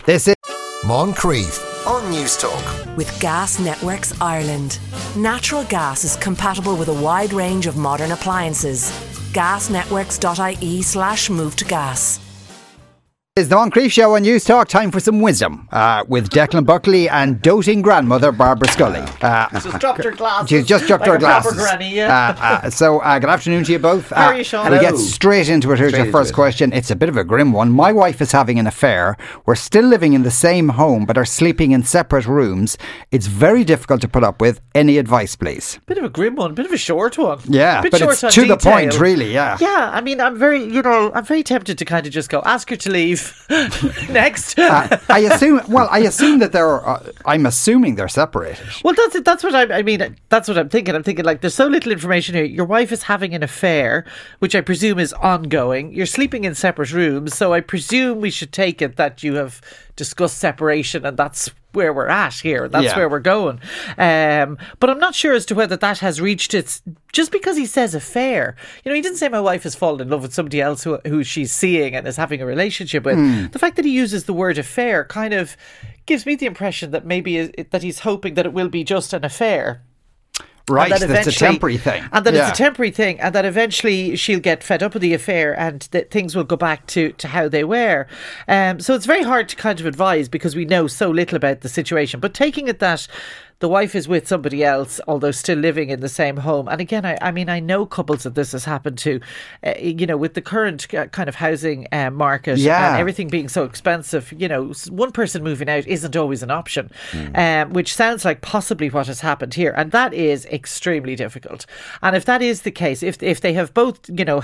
This is Moncrief on News Talk. With Gas Networks Ireland. Natural gas is compatible with a wide range of modern appliances. Gasnetworks.ie/move to gas. the Moncrief Show on News Talk. Time for some wisdom with Declan Buckley and doting grandmother Barbara Scully. She's dropped her glasses. She's just dropped like her a proper glasses. Granny, yeah. Good afternoon to you both. How are you, Sean? We get Hello. straight into it. Here's your first question. It's a bit of a grim one. My wife is having an affair. We're still living in the same home but are sleeping in separate rooms. It's very difficult to put up with. Any advice, please? Bit of a grim one, bit of a short one. Yeah, bit but short it's on to the detail. point, really, yeah. Yeah, I mean, I'm very tempted to kind of just go, ask her to leave. Next. I assume that I'm assuming they're separated. Well, that's what I mean. That's what I'm thinking. I'm thinking like there's so little information here. Your wife is having an affair, which I presume is ongoing. You're sleeping in separate rooms, so I presume we should take it that you have discussed separation, and that's where we're at here. That's where we're going. But I'm not sure as to whether that has reached its. Just because he says affair, he didn't say my wife has fallen in love with somebody else who she's seeing and is having a relationship with. The fact that he uses the word affair kind of gives me the impression that maybe that he's hoping that it will be just an affair. Right, that's a temporary thing. And that it's a temporary thing, and that eventually she'll get fed up with the affair and that things will go back to how they were. So it's very hard to kind of advise because we know so little about the situation. But taking it that the wife is with somebody else, although still living in the same home. And again, I know couples that this has happened to, with the current kind of housing market and everything being so expensive, one person moving out isn't always an option, which sounds like possibly what has happened here. And that is extremely difficult. And if that is the case, if they have both,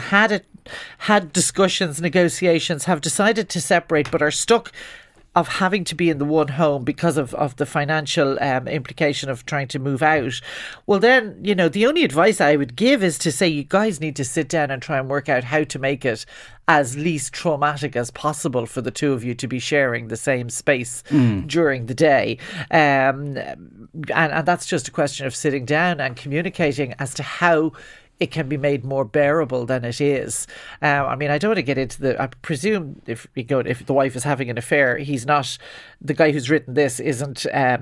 had discussions, negotiations, have decided to separate, but are stuck of having to be in the one home because of the financial implication of trying to move out, well then, the only advice I would give is to say you guys need to sit down and try and work out how to make it as least traumatic as possible for the two of you to be sharing the same space during the day. And that's just a question of sitting down and communicating as to how it can be made more bearable than it is. I don't want to get into I presume if the wife is having an affair, he's not, the guy who's written this isn't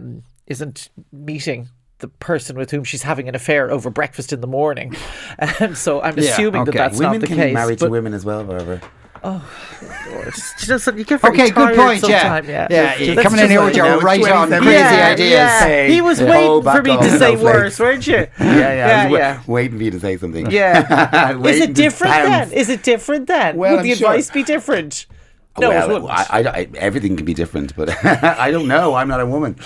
meeting the person with whom she's having an affair over breakfast in the morning. So I'm assuming that's women not the can case. be married to women as well, Barbara. Oh, Lord. You get very good tired point. sometime, You're coming in here with your right on crazy ideas. Yeah. He was waiting for me to say worse, weren't you? Yeah. Waiting for you to say something. Yeah. Is it different then? Well, Would the advice be different? No, it wouldn't. Everything can be different, but I don't know. I'm not a woman.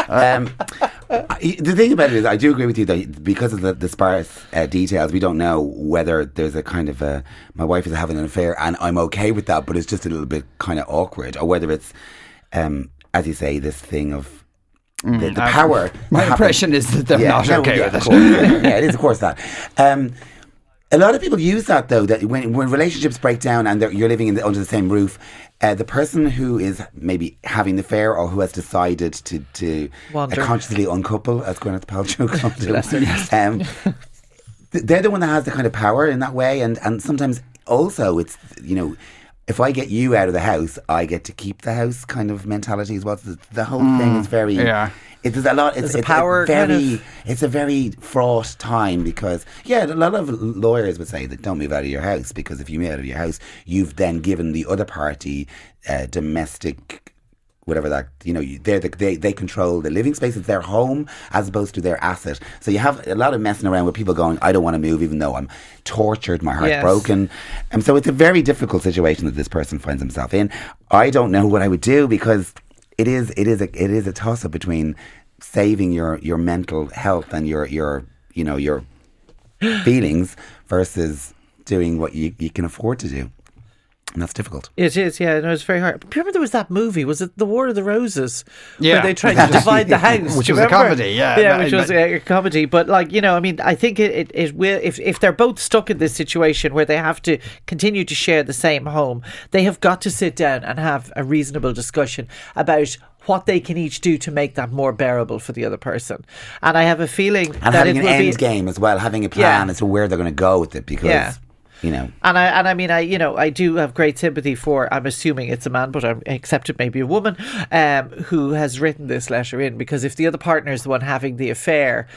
The thing about it is, I do agree with you that because of the sparse details, we don't know whether there's a kind of my wife is having an affair and I'm okay with that, but it's just a little bit kind of awkward, or whether it's, as you say, this thing of the power. My impression is that they're not okay with it. Yeah, it is, of course, that. A lot of people use that, though, that when relationships break down and you're living under the same roof, the person who is maybe having the affair or who has decided to consciously uncouple, as Gwyneth Paltrow called it, they're the one that has the kind of power in that way. And sometimes also it's, if I get you out of the house, I get to keep the house kind of mentality as well. So the whole thing is very... Yeah. It's a lot. It's a very fraught time because a lot of lawyers would say that don't move out of your house, because if you move out of your house, you've then given the other party domestic, whatever that, they control the living space. It's their home as opposed to their asset. So you have a lot of messing around with people going, I don't want to move even though I'm tortured, my heart's broken. And so it's a very difficult situation that this person finds himself in. I don't know what I would do, because it is a toss up between saving your mental health and your feelings versus doing what you can afford to do. And that's difficult. It is, yeah. No, it's very hard. Remember there was that movie, was it The War of the Roses? Yeah. Where they tried to divide the house. Which was a comedy, yeah. Yeah, which was a comedy. But I think it will, if they're both stuck in this situation where they have to continue to share the same home, they have got to sit down and have a reasonable discussion about what they can each do to make that more bearable for the other person. And I have a feeling and that having it an will end game as well, having a plan as to where they're going to go with it, because you know. And I mean, I do have great sympathy for, I'm assuming it's a man, but I accept it may be a woman, who has written this letter in, because if the other partner is the one having the affair,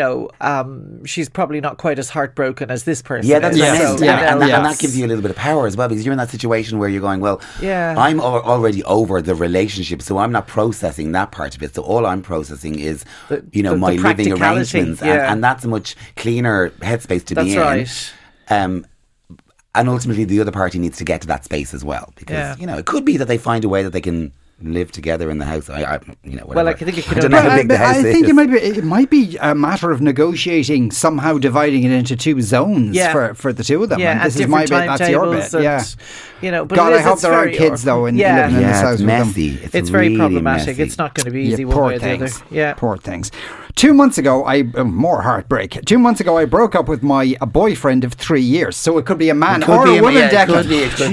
she's probably not quite as heartbroken as this person. Yeah, that's is. what I meant. So, And that gives you a little bit of power as well, because you're in that situation where you're going, well, I'm already over the relationship, so I'm not processing that part of it. So all I'm processing is, my living arrangements, and that's a much cleaner headspace to be in. That's right. And ultimately, the other party needs to get to that space as well, because it could be that they find a way that they can live together in the house. Whatever. Well, I think it could. I don't know how big the house is. I think it might be a matter of negotiating, somehow dividing it into two zones for the two of them. Yeah, and this is my bit, that's your bit. But God, I hope there aren't kids though living in this house. It's messy. It's very really problematic. Messy. It's not going to be easy one way or the other. Yeah, poor things. 2 months ago, more heartbreak. 2 months ago, I broke up with my boyfriend of 3 years. So it could be a man or a woman, Declan.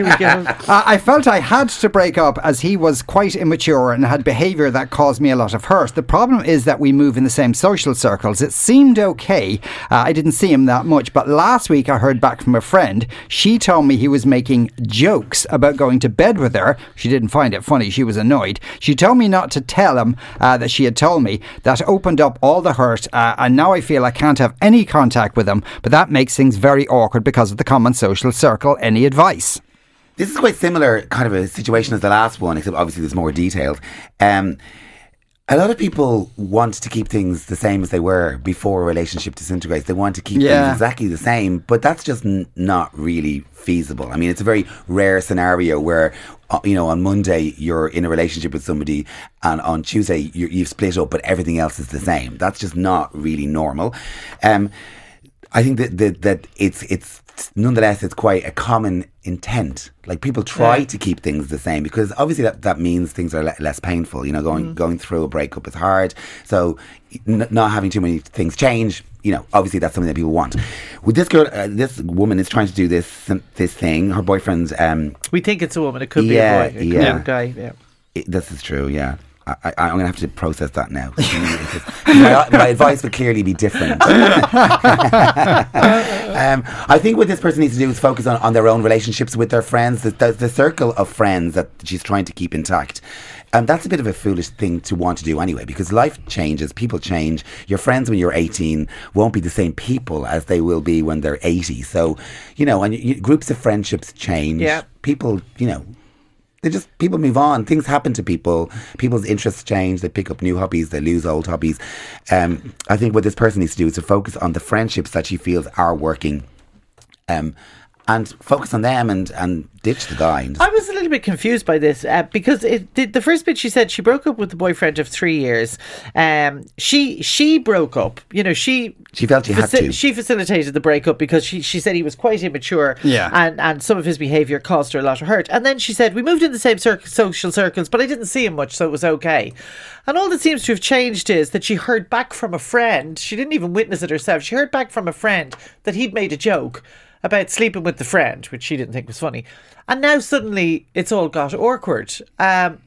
I felt I had to break up as he was quite immature and had behaviour that caused me a lot of hurt. The problem is that we move in the same social circles. It seemed okay. I didn't see him that much, but last week I heard back from a friend. She told me he was making jokes about going to bed with her. She didn't find it funny. She was annoyed. She told me not to tell him that she had told me. That opened up all the hurt, and now I feel I can't have any contact with him, but that makes things very awkward because of the common social circle. Any advice? This is quite similar kind of a situation as the last one, except obviously there's more detailed. A lot of people want to keep things the same as they were before a relationship disintegrates. They want to keep things exactly the same, but that's just not really feasible. I mean, it's a very rare scenario where, on Monday you're in a relationship with somebody and on Tuesday you've split up, but everything else is the same. That's just not really normal. I think that it's nonetheless, it's quite a common intent. Like, people try to keep things the same, because obviously that means things are less painful. Going through a breakup is hard. So not having too many things change, obviously that's something that people want. With this girl, this woman is trying to do this thing. Her boyfriend's... we think it's a woman. It could be a boy. It could be a guy. Yeah. This is true, yeah. I'm going to have to process that now. My advice would clearly be different. I think what this person needs to do is focus on their own relationships with their friends, the circle of friends that she's trying to keep intact. That's a bit of a foolish thing to want to do anyway, because life changes, people change. Your friends when you're 18 won't be the same people as they will be when they're 80. So, and groups of friendships change. Yeah. People, people move on. Things happen to people. People's interests change. They pick up new hobbies. They lose old hobbies. I think what this person needs to do is to focus on the friendships that she feels are working, and focus on them and ditch the guy. I was a little bit confused by this because the first bit she said she broke up with the boyfriend of 3 years. She broke up. She felt she had to. She facilitated the breakup because she said he was quite immature. Yeah. And some of his behaviour caused her a lot of hurt. And then she said, we moved in the same social circles, but I didn't see him much, so it was okay. And all that seems to have changed is that she heard back from a friend. She didn't even witness it herself. She heard back from a friend that he'd made a joke about sleeping with the friend, which she didn't think was funny. And now suddenly it's all got awkward. I'm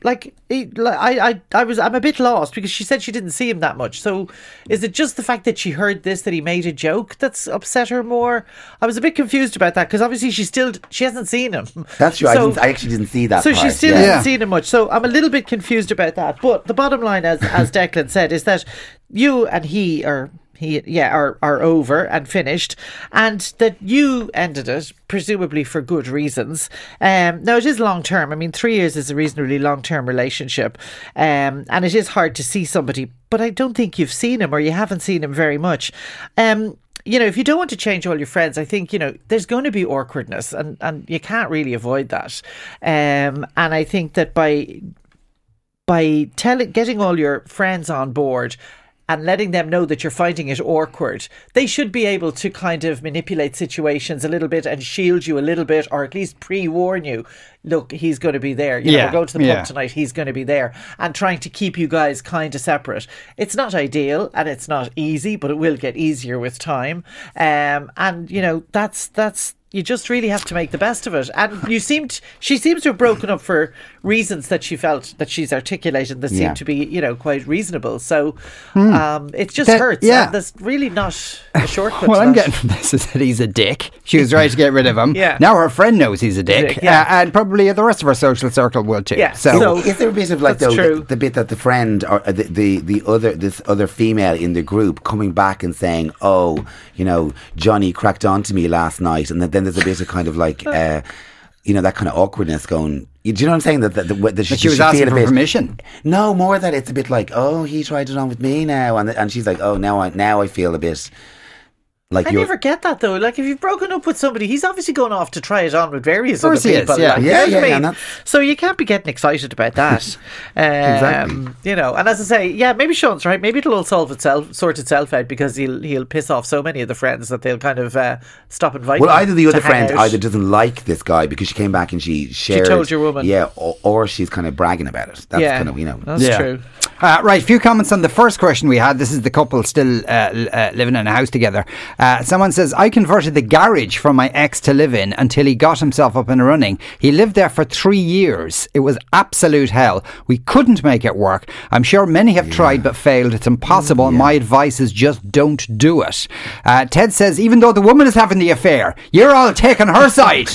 a bit lost, because she said she didn't see him that much. So is it just the fact that she heard this, that he made a joke, that's upset her more? I was a bit confused about that, because obviously she hasn't seen him. That's true. So, I actually didn't see that so part. She still hasn't seen him much. So I'm a little bit confused about that. But the bottom line, as Declan said, is that you and he are over and finished, and that you ended it presumably for good reasons. Now it is long term. I mean, 3 years is a reasonably long term relationship, and it is hard to see somebody, but I don't think you've seen him, or you haven't seen him very much. If you don't want to change all your friends, I think, there's going to be awkwardness, and you can't really avoid that. And I think that by getting all your friends on board and letting them know that you're finding it awkward, they should be able to kind of manipulate situations a little bit and shield you a little bit, or at least pre-warn you, look, he's going to be there. We're going to the pub tonight, he's going to be there, and trying to keep you guys kind of separate. It's not ideal and it's not easy, but it will get easier with time. That's you just really have to make the best of it. And she seems to have broken up for reasons that she felt that she's articulated that seem to be, quite reasonable. So it just hurts. Yeah. And there's really not a shortcut. What I'm getting from this is that he's a dick. She was right to get rid of him. Yeah. Now her friend knows he's a dick. And probably the rest of her social circle will too. Yeah. So is there a bit of the bit that the friend or this other female in the group coming back and saying, "Oh, Johnny cracked onto me last night," and then there's a bit of kind of like, that kind of awkwardness going. Do you know what I'm saying? That she was asking for permission. No, more that it's a bit like, "Oh, he tried it on with me now," and she's like, "Oh, now I feel a bit." Like I never get that though. Like if you've broken up with somebody, he's obviously going off to try it on with various other people. So you can't be getting excited about that. Exactly. And as I say, maybe Sean's right. Maybe it'll all sort itself out because he'll piss off so many of the friends that they'll kind of stop inviting. Well, either the other friend either doesn't like this guy because she came back and she told your woman. Yeah, or she's kind of bragging about it. That's kind of That's true. Right, a few comments on the first question we had. This is the couple still living in a house together. Someone says, I converted the garage for my ex to live in until he got himself up and running. He lived there for 3 years. It was absolute hell. We couldn't make it work. I'm sure many have tried but failed. It's impossible. My advice is just don't do it. Ted says, even though the woman is having the affair, you're all taking her side.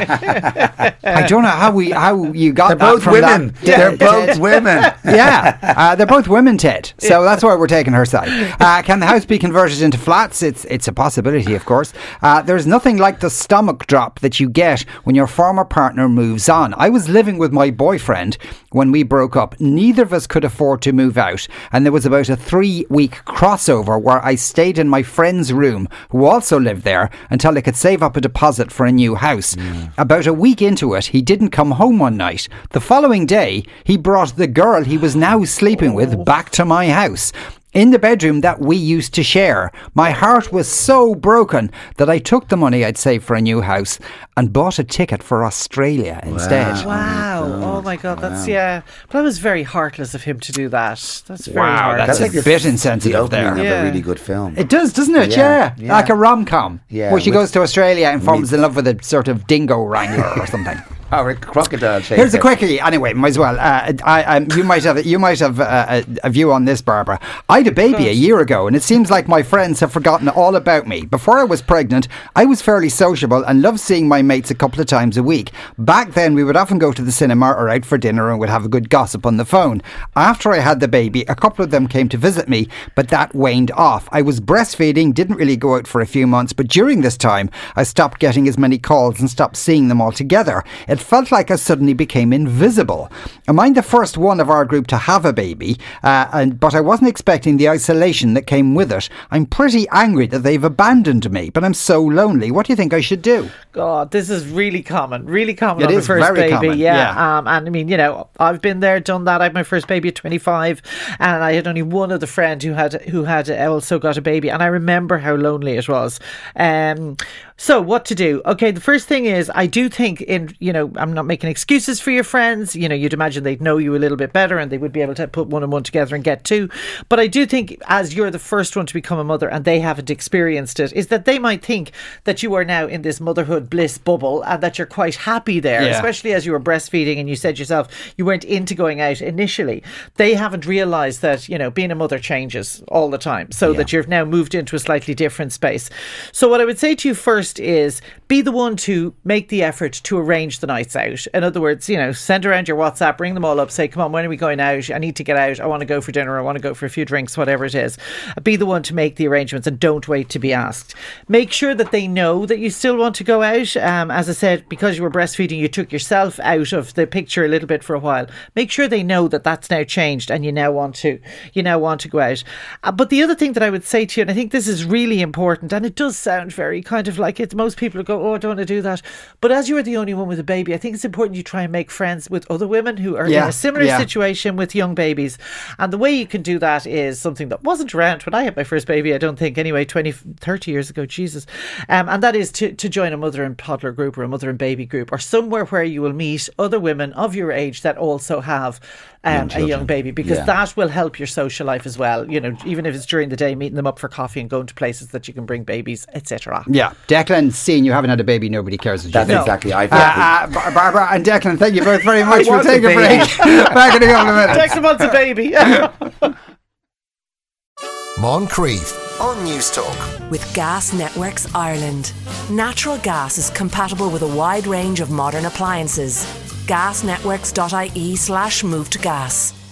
I don't know how you got They're that both from women. That. They're both women. Yeah. They're both women, Ted. So that's why we're taking her side. Can the house be converted into flats? It's a possibility, of course. There's nothing like the stomach drop that you get when your former partner moves on. I was living with my boyfriend when we broke up. Neither of us could afford to move out, and there was about a 3-week crossover where I stayed in my friend's room, who also lived there, until I could save up a deposit for a new house. About a week into it, he didn't come home one night. The following day, he brought the girl he was now sleeping with back to my house, in the bedroom that we used to share. My heart was so broken that I took the money I'd saved for a new house and bought a ticket for Australia instead. Wow. Oh my God. That's, But that was very heartless of him to do that. That's very heartless. That's a bit insensitive there. Of a really good film. It does, doesn't it? Yeah. Like a rom-com. Yeah. Where she goes to Australia and falls in love with a sort of dingo wrangler or something. Or a crocodile chaser. Here's a quickie. Anyway, might as well. You might have a view on this, Barbara. I had a baby a year ago, and it seems like my friends have forgotten all about me. Before I was pregnant, I was fairly sociable and loved seeing my mates a couple of times a week. Back then, we would often go to the cinema or out for dinner and would have a good gossip on the phone. After I had the baby, a couple of them came to visit me, but that waned off. I was breastfeeding, didn't really go out for a few months, but during this time, I stopped getting as many calls and stopped seeing them altogether. It felt like I suddenly became invisible. I'm the first one of our group to have a baby, but I wasn't expecting the isolation that came with it. I'm pretty angry that they've abandoned me, but I'm so lonely. What do you think I should do? God, this is really common on the first baby. Common. Yeah. And I mean, I've been there, done that. I had my first baby at 25, and I had only one other friend who had also got a baby, and I remember how lonely it was. So what to do? Okay, the first thing is, I do think I'm not making excuses for your friends. You'd imagine they'd know you a little bit better and they would be able to put one and one together and get two. But I do think, as you're the first one to become a mother and they haven't experienced it, is that they might think that you are now in this motherhood bliss bubble and that you're quite happy there, especially as you were breastfeeding and you said yourself you weren't into going out initially. They haven't realised that, being a mother changes all the time, so that you've now moved into a slightly different space. So what I would say to you first is be the one to make the effort to arrange the nights out. In other words, send around your WhatsApp, bring them all up, say, come on, when are we going out? I need to get out. I want to go for dinner. I want to go for a few drinks, whatever it is. Be the one to make the arrangements and don't wait to be asked. Make sure that they know that you still want to go out. As I said, because you were breastfeeding, you took yourself out of the picture a little bit for a while. Make sure they know that that's now changed and you now want to go out. But the other thing that I would say to you, and I think this is really important, and it does sound very kind of like it, most people go, oh, I don't want to do that. But as you are the only one with a baby baby, I think it's important you try and make friends with other women who are in a similar situation with young babies. And the way you can do that is something that wasn't around when I had my first baby, I don't think, anyway, 30 years ago, Jesus. And that is to join a mother and toddler group or a mother and baby group, or somewhere where you will meet other women of your age that also have a young baby, because that will help your social life as well. You know, even if it's during the day, meeting them up for coffee and going to places that you can bring babies, etc. Yeah. Declan, seeing you haven't had a baby, nobody cares. That's exactly. Barbara and Declan, thank you both very much for taking a break. Back in a couple of minutes. Declan wants a baby. Moncrief on News Talk. With Gas Networks Ireland. Natural gas is compatible with a wide range of modern appliances. Gasnetworks.ie/move to gas.